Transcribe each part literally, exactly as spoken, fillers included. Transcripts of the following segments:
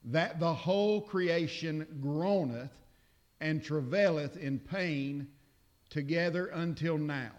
that the whole creation groaneth and travaileth in pain together until now.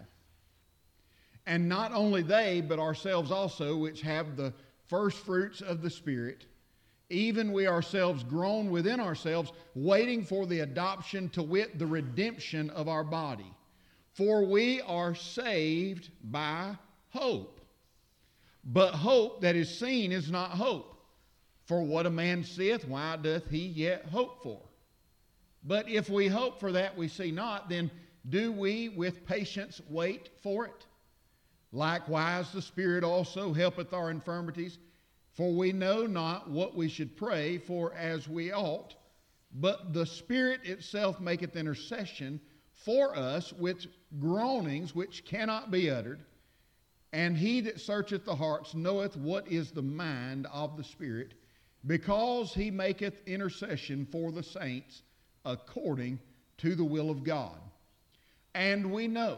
And not only they, but ourselves also, which have the first fruits of the Spirit, even we ourselves groan within ourselves, waiting for the adoption, to wit, the redemption of our body. For we are saved by hope. But hope that is seen is not hope. For what a man seeth, why doth he yet hope for? But if we hope for that we see not, then do we with patience wait for it? Likewise the Spirit also helpeth our infirmities, for we know not what we should pray for as we ought, but the Spirit itself maketh intercession for us with groanings which cannot be uttered. And he that searcheth the hearts knoweth what is the mind of the Spirit, because he maketh intercession for the saints according to the will of God. And we know,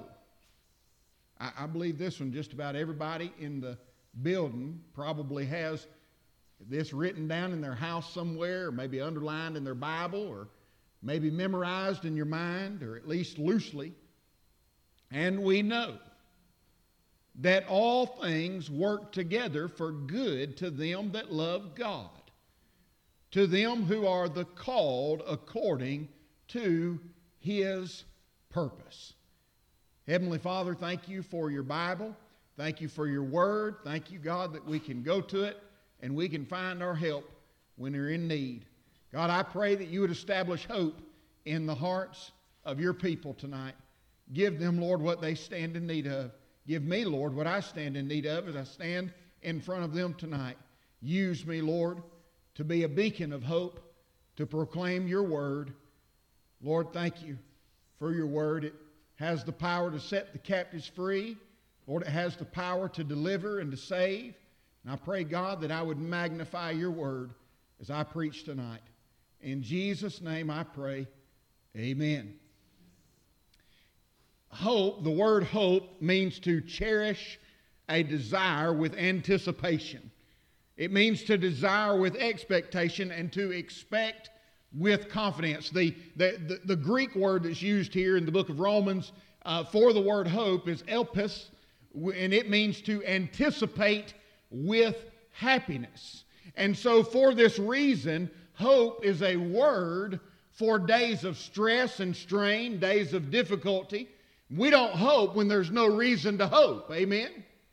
I, I believe this one, just about everybody in the building probably has this written down in their house somewhere, or maybe underlined in their Bible, or maybe memorized in your mind, or at least loosely. And we know that all things work together for good to them that love God, to them who are the called according to his purpose. Heavenly Father, thank you for your Bible. Thank you for your word. Thank you, God, that we can go to it and we can find our help when we're in need. God, I pray that you would establish hope in the hearts of your people tonight. Give them, Lord, what they stand in need of. Give me, Lord, what I stand in need of as I stand in front of them tonight. Use me, Lord, to be a beacon of hope, to proclaim your word. Lord, thank you for your word. It has the power to set the captives free. Lord, it has the power to deliver and to save. And I pray, God, that I would magnify your word as I preach tonight. In Jesus' name I pray, amen. Hope, the word hope, means to cherish a desire with anticipation. It means to desire with expectation and to expect with confidence. The, the, the, the Greek word that's used here in the book of Romans uh, for the word hope is elpis, and it means to anticipate with happiness. And so for this reason, hope is a word for days of stress and strain, days of difficulty. We don't hope when there's no reason to hope. Amen?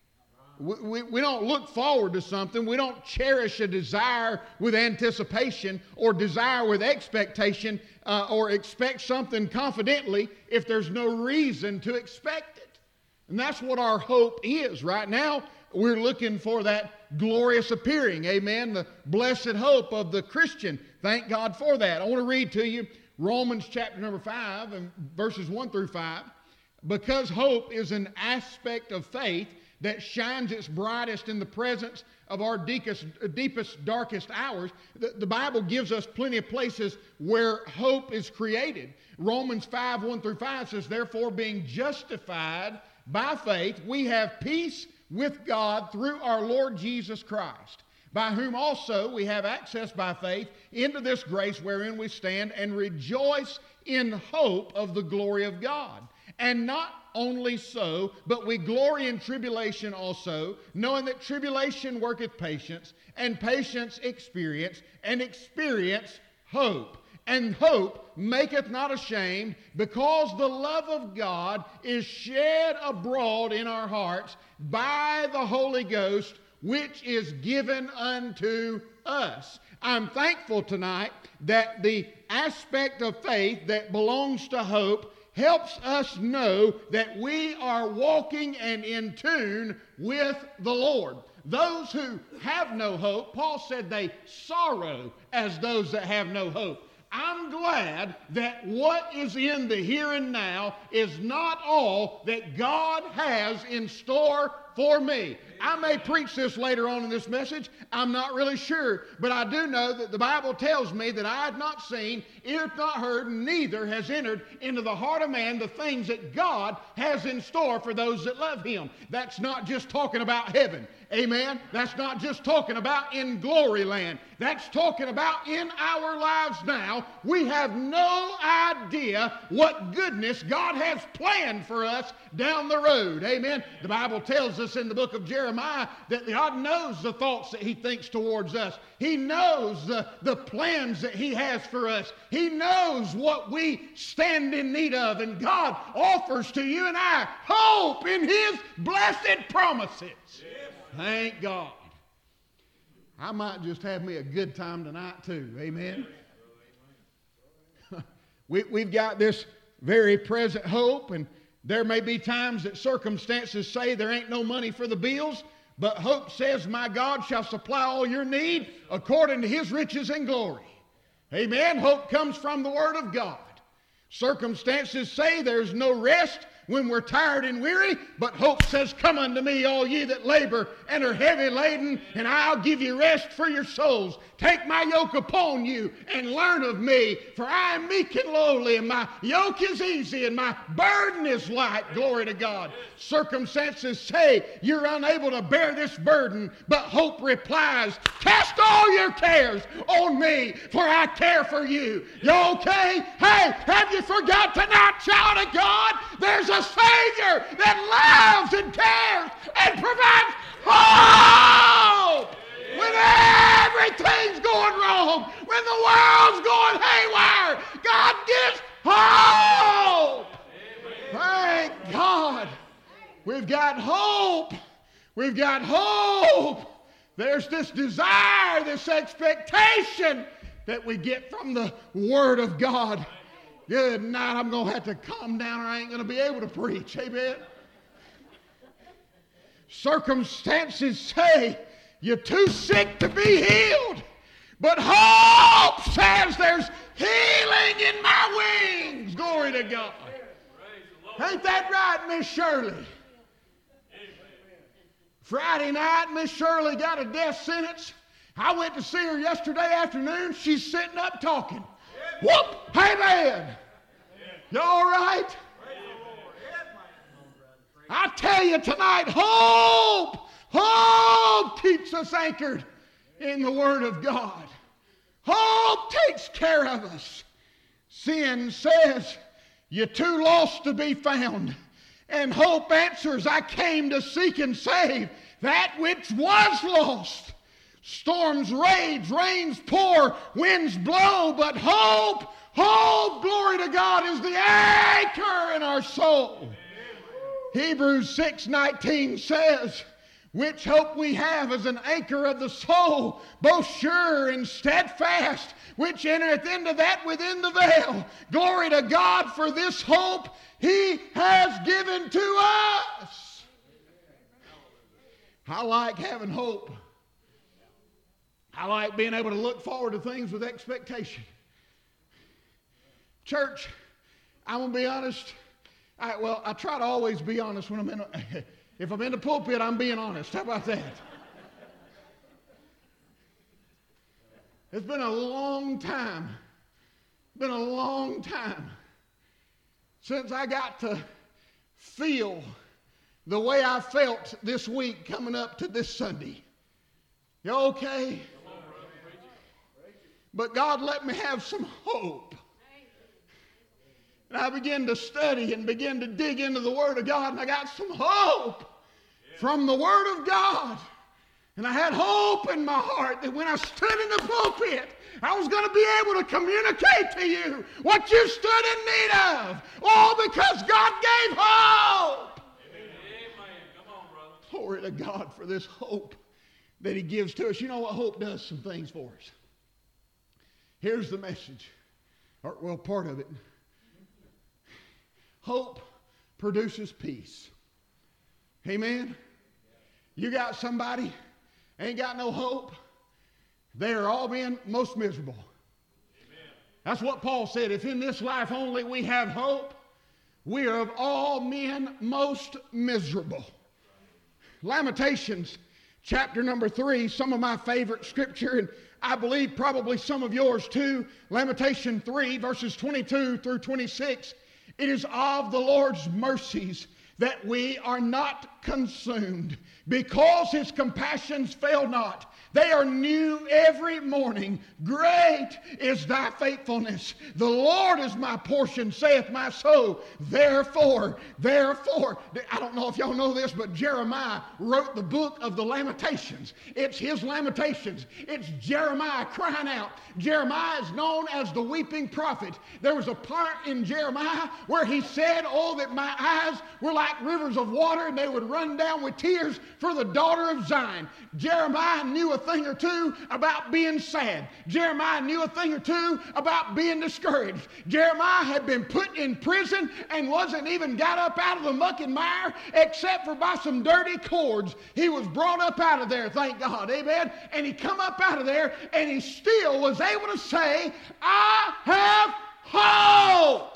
We, we, we don't look forward to something. We don't cherish a desire with anticipation or desire with expectation uh, or expect something confidently if there's no reason to expect it. And that's what our hope is. Right now, we're looking for that glorious appearing. Amen? The blessed hope of the Christian. Thank God for that. I want to read to you Romans chapter number five and verses one through five. Because hope is an aspect of faith that shines its brightest in the presence of our deepest, deepest darkest hours, the, the Bible gives us plenty of places where hope is created. Romans five, one through five says, therefore, being justified by faith, we have peace with God through our Lord Jesus Christ, by whom also we have access by faith into this grace wherein we stand and rejoice in hope of the glory of God. And not only so, but we glory in tribulation also, knowing that tribulation worketh patience, and patience experience, and experience hope. And hope maketh not ashamed, because the love of God is shed abroad in our hearts by the Holy Ghost, which is given unto us. I'm thankful tonight that the aspect of faith that belongs to hope helps us know that we are walking and in tune with the Lord. Those who have no hope, Paul said they sorrow as those that have no hope. I'm glad that what is in the here and now is not all that God has in store for me. I may preach this later on in this message. I'm not really sure. But I do know that the Bible tells me that I have not seen, ear hath not heard, neither has entered into the heart of man the things that God has in store for those that love Him. That's not just talking about heaven. Amen? That's not just talking about in glory land. That's talking about in our lives now. We have no idea what goodness God has planned for us down the road. Amen? The Bible tells us in the book of Jeremiah that God knows the thoughts that He thinks towards us. He knows the, the plans that He has for us. He knows what we stand in need of. And God offers to you and I hope in His blessed promises. Thank God. I might just have me a good time tonight too. Amen. we, we've got this very present hope, and there may be times that circumstances say there ain't no money for the bills, but hope says, my God shall supply all your need according to His riches and glory. Amen. Hope comes from the Word of God. Circumstances say there's no rest when we're tired and weary, but hope says, come unto me, all ye that labor and are heavy laden, and I'll give you rest for your souls. Take my yoke upon you and learn of me, for I am meek and lowly, and my yoke is easy, and my burden is light. Glory to God. Circumstances say you're unable to bear this burden, but hope replies, cast all your cares on me, for I care for you. You okay? Hey, have you forgot tonight, child of God? There's a Savior that loves and cares and provides hope. When everything's going wrong, when the world's going haywire, God gives hope. Thank God. We've got hope. We've got hope. There's this desire, this expectation that we get from the Word of God. Good night. I'm going to have to calm down or I ain't going to be able to preach. Amen. Circumstances say you're too sick to be healed. But hope says there's healing in my wings. Glory to God. Ain't that right, Miss Shirley? Friday night, Miss Shirley got a death sentence. I went to see her yesterday afternoon. She's sitting up talking. Whoop! Hey, man! You all right? I tell you tonight, hope, hope keeps us anchored in the Word of God. Hope takes care of us. Sin says, you're too lost to be found. And hope answers, I came to seek and save that which was lost. Storms rage, rains pour, winds blow, but hope, hope, glory to God, is the anchor in our soul. Hebrews six nineteen says, which hope we have as an anchor of the soul, both sure and steadfast, which entereth into that within the veil. Glory to God for this hope He has given to us. I like having hope. I like being able to look forward to things with expectation. Church, I'm going to be honest. I, well, I try to always be honest when I'm in a, if I'm in the pulpit, I'm being honest. How about that? It's been a long time, been a long time since I got to feel the way I felt this week coming up to this Sunday. You okay? But God let me have some hope. And I began to study and began to dig into the Word of God, and I got some hope from the Word of God. And I had hope in my heart that when I stood in the pulpit, I was going to be able to communicate to you what you stood in need of. All because God gave hope. Amen. Come on, brother. Glory to God for this hope that He gives to us. You know what hope does? Some things for us. Here's the message, or well, part of it. Hope produces peace. Amen? You got somebody, ain't got no hope, they are all being most miserable. Amen. That's what Paul said. If in this life only we have hope, we are of all men most miserable. Lamentations chapter number three, some of my favorite scripture, and I believe probably some of yours too. Lamentation three, verses twenty-two through twenty-six. It is of the Lord's mercies that we are not consumed, because his compassions fail not. They are new every morning. Great is thy faithfulness. The Lord is my portion, saith my soul. Therefore, therefore, I don't know if y'all know this, but Jeremiah wrote the book of the Lamentations. It's his Lamentations. It's Jeremiah crying out. Jeremiah is known as the weeping prophet. There was a part in Jeremiah where he said, oh, that my eyes were like rivers of water, and they would run down with tears for the daughter of Zion. Jeremiah knew a thing or two about being sad. Jeremiah knew a thing or two about being discouraged. Jeremiah had been put in prison and wasn't even got up out of the muck and mire except for by some dirty cords. He was brought up out of there, thank God, amen? And he come up out of there and he still was able to say, I have hope.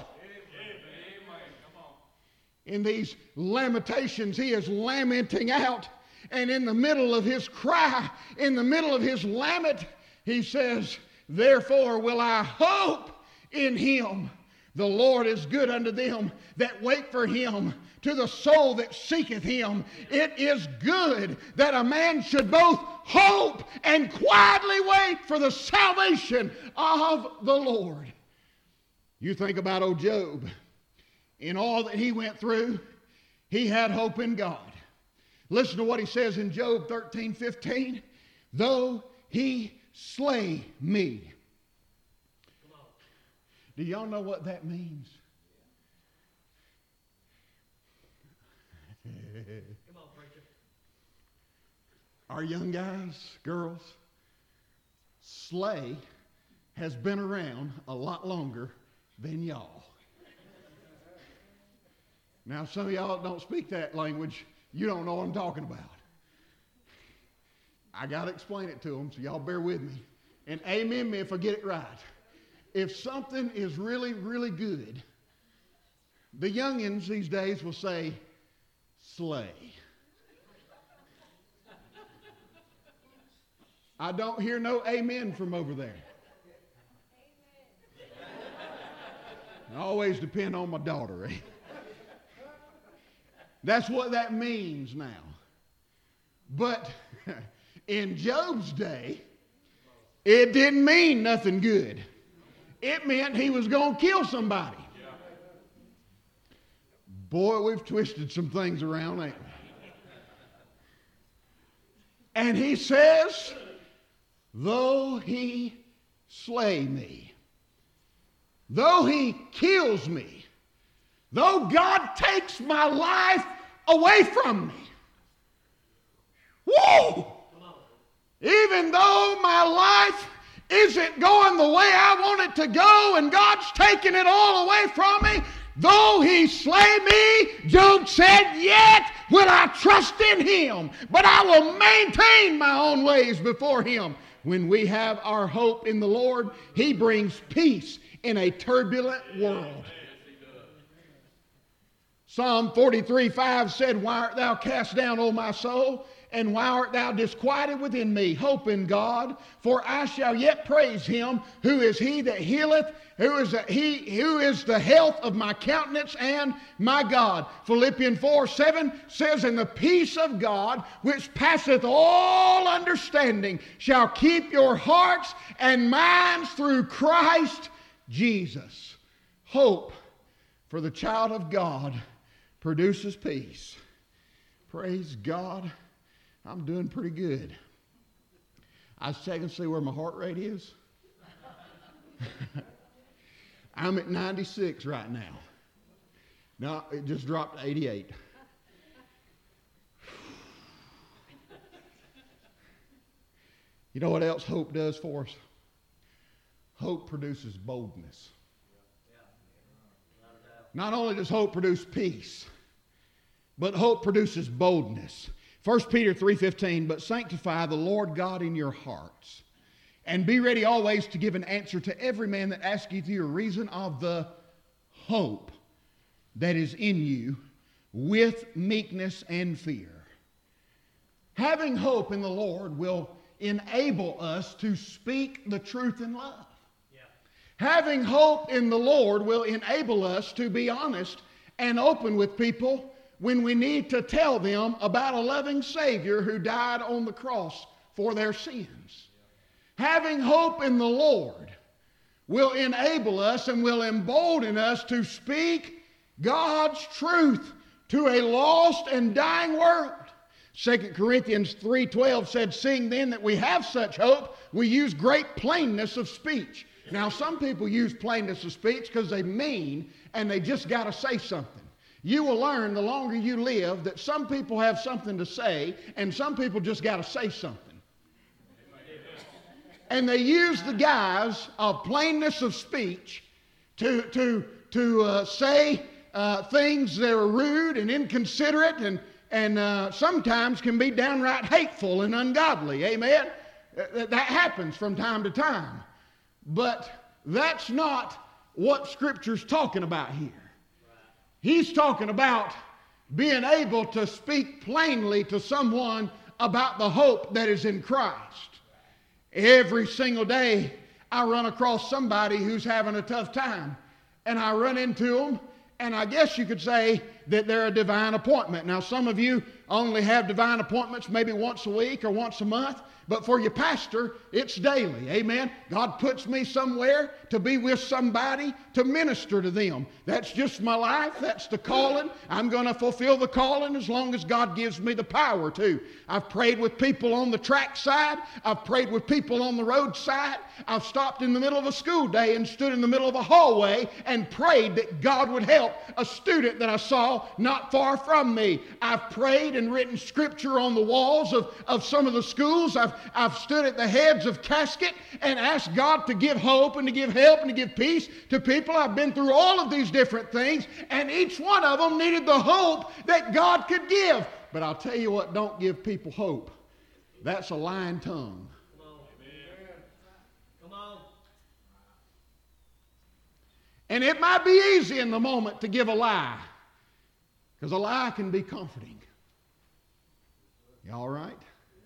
In these lamentations, he is lamenting out. And in the middle of his cry, in the middle of his lament, he says, therefore will I hope in him. The Lord is good unto them that wait for him, to the soul that seeketh him. It is good that a man should both hope and quietly wait for the salvation of the Lord. You think about old Job. In all that he went through, he had hope in God. Listen to what he says in Job thirteen fifteen. Though he slay me. Do y'all know what that means? Come on, preacher. Our young guys, girls, slay has been around a lot longer than y'all. Now, some of y'all don't speak that language. You don't know what I'm talking about. I got to explain it to them, so y'all bear with me. And amen me if I get it right. If something is really, really good, the youngins these days will say, slay. I don't hear no amen from over there. I always depend on my daughter, eh? That's what that means now. But in Job's day, it didn't mean nothing good. It meant he was going to kill somebody. Boy, we've twisted some things around, ain't we? And he says, though he slay me, though he kills me, though God takes my life away from me. Whoa! Even though my life isn't going the way I want it to go and God's taking it all away from me, though he slay me, Job said, yet will I trust in him, but I will maintain my own ways before him. When we have our hope in the Lord, he brings peace in a turbulent world. Psalm forty-three five said, why art thou cast down, O my soul? And why art thou disquieted within me? Hope in God, for I shall yet praise him, who is he that healeth, who is, a, he, who is the health of my countenance and my God. Philippians four seven says, and the peace of God, which passeth all understanding, shall keep your hearts and minds through Christ Jesus. Hope for the child of God produces peace. Praise God. I'm doing pretty good. I was checking to see where my heart rate is. I'm at ninety-six right now. No, it just dropped to eighty-eight. You know what else hope does for us? Hope produces boldness. Not only does hope produce peace, but hope produces boldness. First Peter three fifteen, but sanctify the Lord God in your hearts, and be ready always to give an answer to every man that asketh you a reason of the hope that is in you with meekness and fear. Having hope in the Lord will enable us to speak the truth in love. Yeah. Having hope in the Lord will enable us to be honest and open with people when we need to tell them about a loving Savior who died on the cross for their sins. Yeah. Having hope in the Lord will enable us and will embolden us to speak God's truth to a lost and dying world. Second Corinthians three twelve said, seeing then that we have such hope, we use great plainness of speech. Now, some people use plainness of speech because they mean and they just got to say something. You will learn the longer you live that some people have something to say and some people just got to say something. And they use the guise of plainness of speech to, to, to uh, say uh, things that are rude and inconsiderate and and uh, sometimes can be downright hateful and ungodly. Amen? That happens from time to time. But that's not what Scripture's talking about here. He's talking about being able to speak plainly to someone about the hope that is in Christ. Every single day I run across somebody who's having a tough time, and I run into them, and I guess you could say that they're a divine appointment. Now, some of you only have divine appointments maybe once a week or once a month, but for your pastor, it's daily. Amen? God puts me somewhere to be with somebody to minister to them. That's just my life. That's the calling. I'm going to fulfill the calling as long as God gives me the power to. I've prayed with people on the track side. I've prayed with people on the roadside. I've stopped in the middle of a school day and stood in the middle of a hallway and prayed that God would help a student that I saw not far from me. I've prayed and written scripture on the walls of, of some of the schools. I've, I've stood at the heads of casket and asked God to give hope and to give help and to give peace to people. I've been through all of these different things, and each one of them needed the hope that God could give. But I'll tell you what don't give people hope. That's a lying tongue. Come on. Amen. Come on. And it might be easy in the moment to give a lie, because a lie can be comforting. You all right?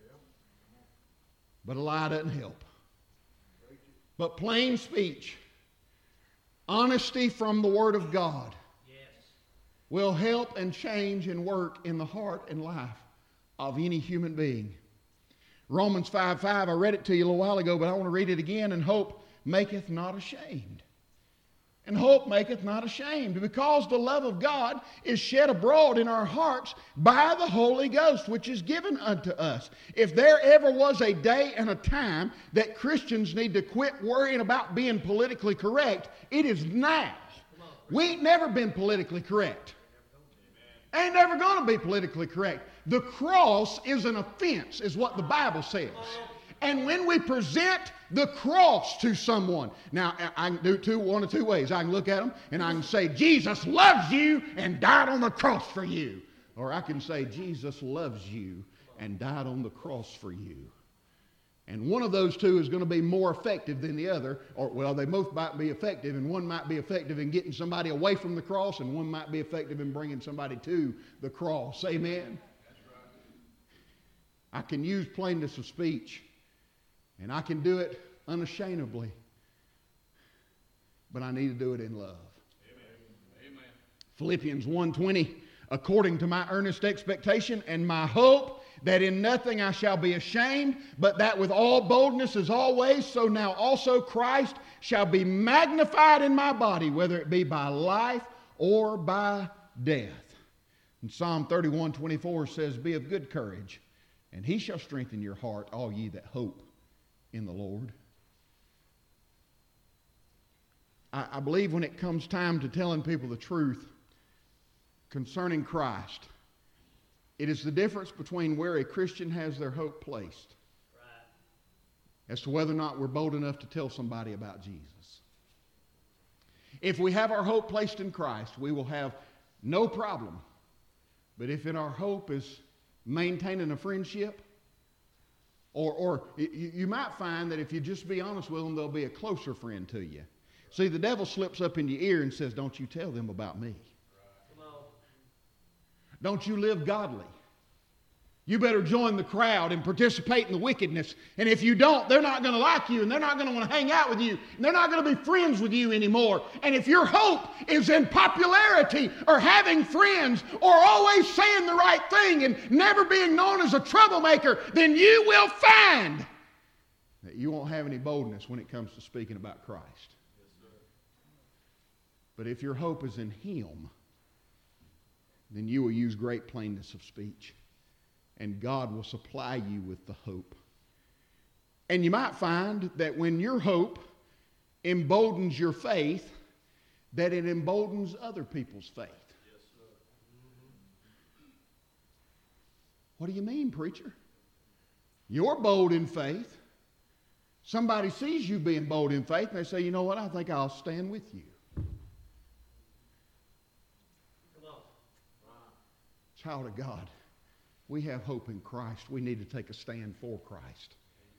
But a lie doesn't help. But plain speech, honesty from the Word of God, yes, will help and change and work in the heart and life of any human being. Romans five five, I read it to you a little while ago, but I want to read it again. And hope maketh not ashamed. And hope maketh not ashamed, because the love of God is shed abroad in our hearts by the Holy Ghost, which is given unto us. If there ever was a day and a time that Christians need to quit worrying about being politically correct, it is now. We ain't never been politically correct. Ain't never going to be politically correct. The cross is an offense, is what the Bible says. And when we present the cross to someone, now I can do two, one of two ways. I can look at them and I can say, Jesus loves you and died on the cross for you. Or I can say, Jesus loves you and died on the cross for you. And one of those two is going to be more effective than the other. Or, well, they both might be effective, and one might be effective in getting somebody away from the cross, and one might be effective in bringing somebody to the cross. Amen? I can use plainness of speech, and I can do it unashamedly, but I need to do it in love. Amen. Amen. Philippians one twenty, according to my earnest expectation and my hope, that in nothing I shall be ashamed, but that with all boldness as always, so now also Christ shall be magnified in my body, whether it be by life or by death. And Psalm thirty-one twenty-four says, be of good courage, and he shall strengthen your heart, all ye that hope in the Lord. I, I believe when it comes time to telling people the truth concerning Christ, it is the difference between where a Christian has their hope placed, right, as to whether or not we're bold enough to tell somebody about Jesus. If we have our hope placed in Christ, we will have no problem. But if in our hope is maintaining a friendship, Or, or you, you might find that if you just be honest with them, they'll be a closer friend to you. See, the devil slips up in your ear and says, don't you tell them about me. Don't you live godly. You better join the crowd and participate in the wickedness. And if you don't, they're not going to like you, and they're not going to want to hang out with you, and they're not going to be friends with you anymore. And if your hope is in popularity or having friends or always saying the right thing and never being known as a troublemaker, then you will find that you won't have any boldness when it comes to speaking about Christ. But if your hope is in Him, then you will use great plainness of speech. And God will supply you with the hope. And you might find that when your hope emboldens your faith, that it emboldens other people's faith. Yes, sir. What do you mean, preacher? You're bold in faith. Somebody sees you being bold in faith, and they say, you know what, I think I'll stand with you. Child of God, we have hope in Christ. We need to take a stand for Christ.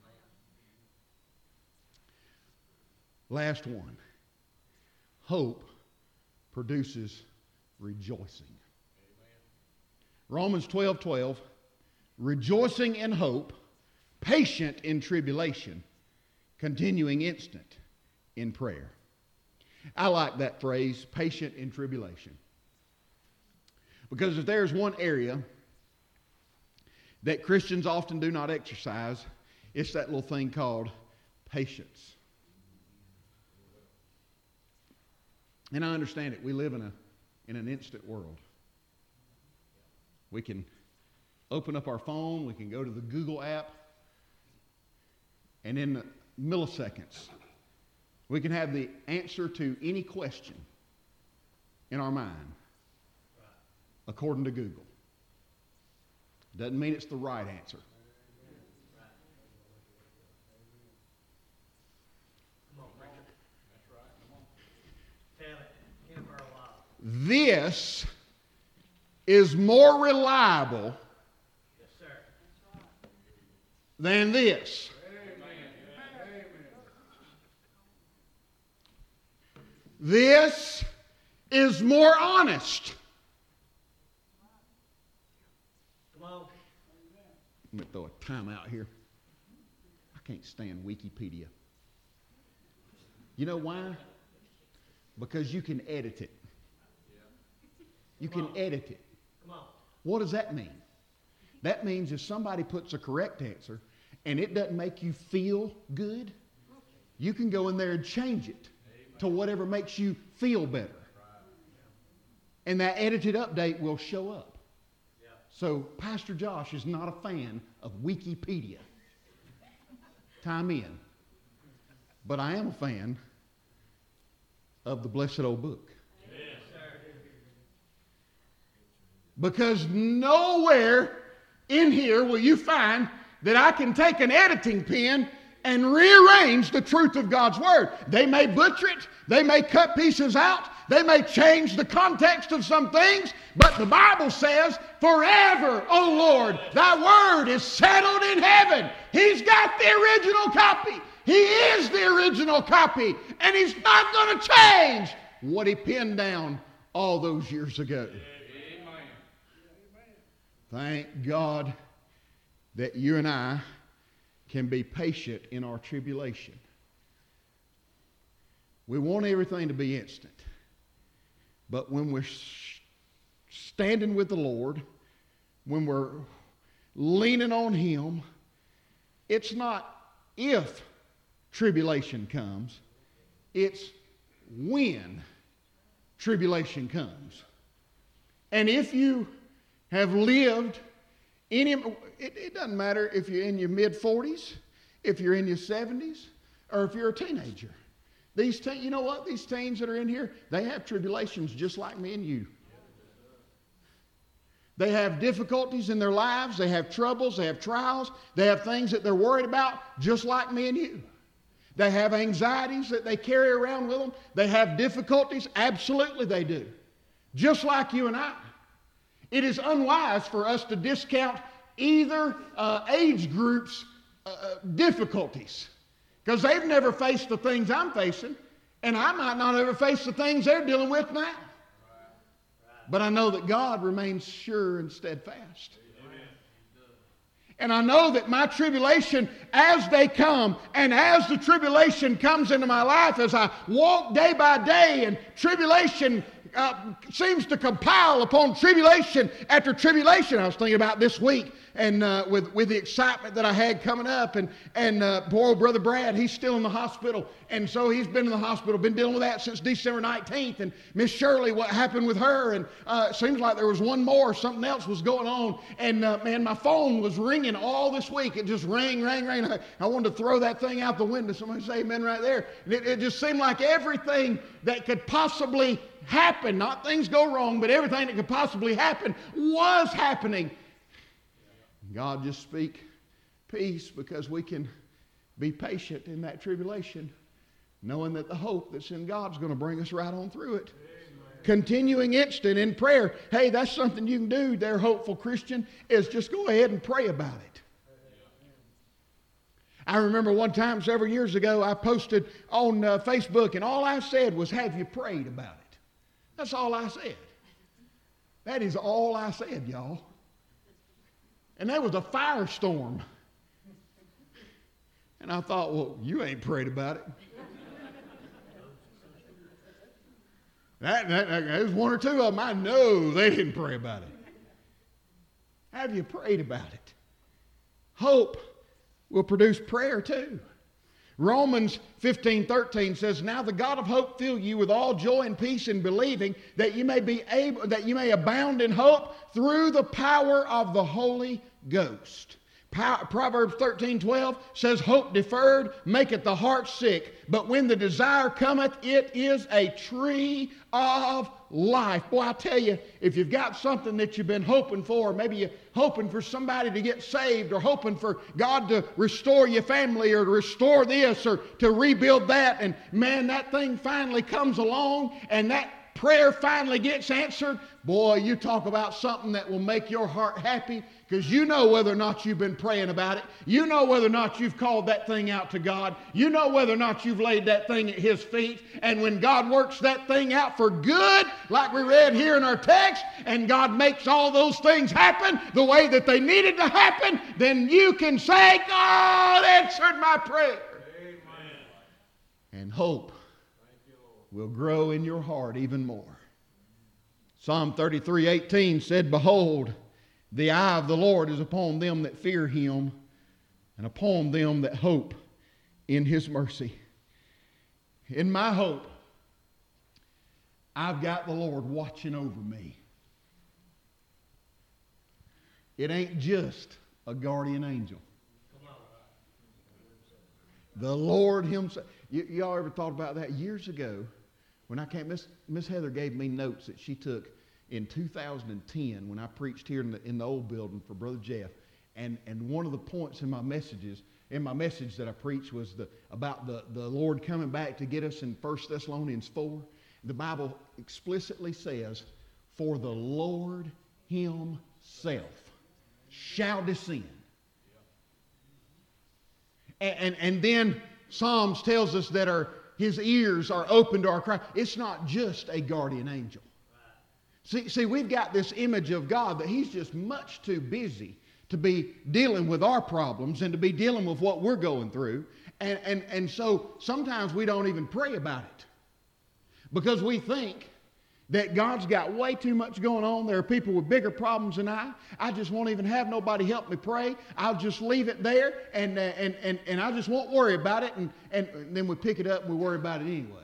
Last one. Hope produces rejoicing. Romans twelve twelve. Rejoicing in hope, patient in tribulation, continuing instant in prayer. I like that phrase, patient in tribulation. Because if there's one area that Christians often do not exercise, it's that little thing called patience. And I understand it. We live in a in an instant world. We can open up our phone, we can go to the Google app, and in milliseconds, we can have the answer to any question in our mind, according to Google. Doesn't mean it's the right answer. Come on, preacher. That's right. Come on. Tell it. Give her a while. This is more reliable Yes, sir. than this. Amen. This is more honest. Come on. Let me throw a time out here. I can't stand Wikipedia. You know why? Because you can edit it. You can edit it. Come on. What does that mean? That means if somebody puts a correct answer and it doesn't make you feel good, you can go in there and change it to whatever makes you feel better. And that edited update will show up. So Pastor Josh is not a fan of Wikipedia. Time in. But I am a fan of the blessed old book. Yes, sir. Because nowhere in here will you find that I can take an editing pen and rearrange the truth of God's Word. They may butcher it. They may cut pieces out. They may change the context of some things. But the Bible says, forever, O Lord, thy word is settled in heaven. He's got the original copy. He is the original copy. And he's not going to change what he penned down all those years ago. Amen. Thank God that you and I can be patient in our tribulation. We want everything to be instant. But when we're standing with the Lord, when we're leaning on Him, it's not if tribulation comes, it's when tribulation comes. And if you have lived any, it, it doesn't matter if you're in your mid forties, if you're in your seventies, or if you're a teenager. These te- you know what? These teens that are in here, they have tribulations just like me and you. They have difficulties in their lives. They have troubles. They have trials. They have things that they're worried about just like me and you. They have anxieties that they carry around with them. They have difficulties. Absolutely they do. Just like you and I. It is unwise for us to discount either uh, age group's uh, difficulties. Because they've never faced the things I'm facing, and I might not ever face the things they're dealing with now. Right. Right. But I know that God remains sure and steadfast. Amen. And I know that my tribulation, as they come, and as the tribulation comes into my life, as I walk day by day, and tribulation uh, seems to compile upon tribulation after tribulation. I was thinking about this week, and uh, with, with the excitement that I had coming up, and, and uh, poor old Brother Brad, he's still in the hospital, and so he's been in the hospital, been dealing with that since December nineteenth, and Miss Shirley, what happened with her, and uh, it seems like there was one more, something else was going on, and uh, man, my phone was ringing all this week. It just rang, rang, rang. I, I wanted to throw that thing out the window. Somebody say amen right there. And it, it just seemed like everything that could possibly happen, not things go wrong, but everything that could possibly happen was happening. God, just speak peace, because we can be patient in that tribulation, knowing that the hope that's in God is going to bring us right on through it. Amen. Continuing instant in prayer. Hey, that's something you can do there, hopeful Christian, is just go ahead and pray about it. I remember one time several years ago, I posted on uh, Facebook, and all I said was, have you prayed about it? That's all I said. That is all I said, y'all. And there was a firestorm. And I thought, well, you ain't prayed about it. that, that, that, There's one or two of them I know they didn't pray about it. Have you prayed about it? Hope will produce prayer too. Romans fifteen thirteen says, now the God of hope fill you with all joy and peace in believing, that you may be able, that you may abound in hope through the power of the Holy Ghost. Proverbs thirteen twelve says, hope deferred maketh the heart sick, but when the desire cometh, it is a tree of life. Boy, I tell you, if you've got something that you've been hoping for, maybe you're hoping for somebody to get saved, or hoping for God to restore your family, or to restore this, or to rebuild that, and man, that thing finally comes along, and that prayer finally gets answered, boy, you talk about something that will make your heart happy, because you know whether or not you've been praying about it. You know whether or not you've called that thing out to God. You know whether or not you've laid that thing at His feet. And when God works that thing out for good, like we read here in our text, and God makes all those things happen the way that they needed to happen, then you can say, God answered my prayer. Amen. And hope will grow in your heart even more. Psalm thirty-three eighteen said, behold, the eye of the Lord is upon them that fear Him, and upon them that hope in His mercy. In my hope, I've got the Lord watching over me. It ain't just a guardian angel. The Lord Himself. Y- y'all ever thought about that? Years ago, when I came, Miss, Miss Heather gave me notes that she took in two thousand ten when I preached here in the, in the old building for Brother Jeff. And, and one of the points in my messages, in my message that I preached, was the, about the, the Lord coming back to get us in First Thessalonians four. The Bible explicitly says, for the Lord Himself shall descend. And, and, and then Psalms tells us that our, His ears are open to our cry. It's not just a guardian angel. See, see, we've got this image of God that He's just much too busy to be dealing with our problems and to be dealing with what we're going through. And, and, and so sometimes we don't even pray about it, because we think that God's got way too much going on. There are people with bigger problems than I. I just won't even have nobody help me pray. I'll just leave it there, and, uh, and, and, and I just won't worry about it. And, and then we pick it up and we worry about it anyway.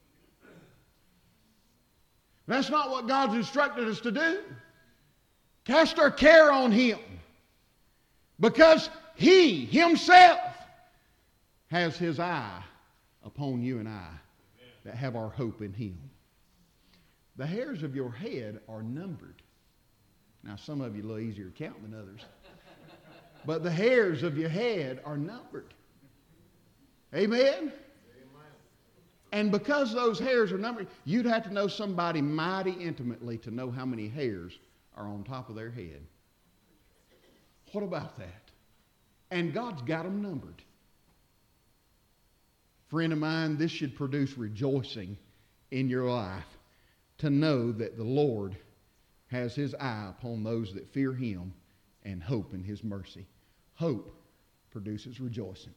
That's not what God's instructed us to do. Cast our care on Him, because He Himself has His eye upon you and I that have our hope in Him. The hairs of your head are numbered. Now, some of you a little easier to count than others. But the hairs of your head are numbered. Amen? And because those hairs are numbered, you'd have to know somebody mighty intimately to know how many hairs are on top of their head. What about that? And God's got them numbered. Friend of mine, this should produce rejoicing in your life, to know that the Lord has His eye upon those that fear Him and hope in His mercy. Hope produces rejoicing.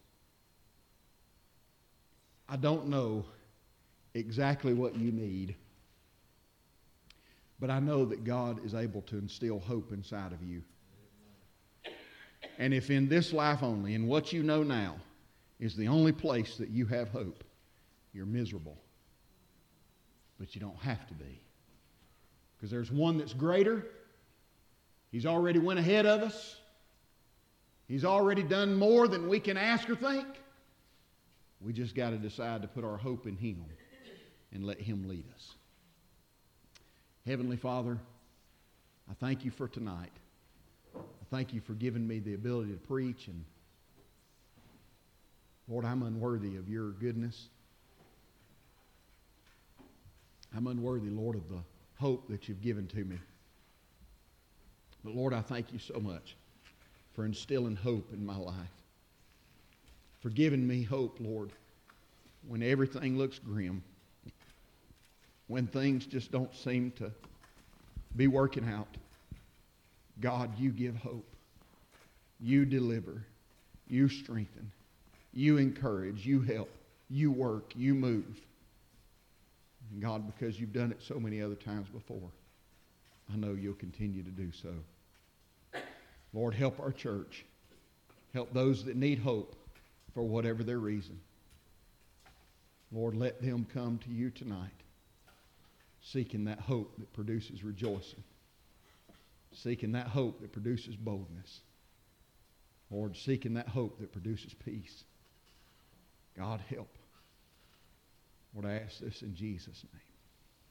I don't know exactly what you need, but I know that God is able to instill hope inside of you. And if in this life only, in what you know now, is the only place that you have hope, you're miserable. But you don't have to be. Because there's one that's greater. He's already went ahead of us. He's already done more than we can ask or think. We just got to decide to put our hope in Him and let Him lead us. Heavenly Father, I thank you for tonight. I thank you for giving me the ability to preach. And Lord, I'm unworthy of your goodness. I'm unworthy, Lord, of the hope that you've given to me. But Lord, I thank you so much for instilling hope in my life. For giving me hope, Lord, when everything looks grim. When things just don't seem to be working out. God, you give hope. You deliver. You strengthen. You encourage. You help. You work. You move. And God, because you've done it so many other times before, I know you'll continue to do so. Lord, help our church. Help those that need hope for whatever their reason. Lord, let them come to you tonight seeking that hope that produces rejoicing. Seeking that hope that produces boldness. Lord, seeking that hope that produces peace. God, help. Lord, I ask this in Jesus' name.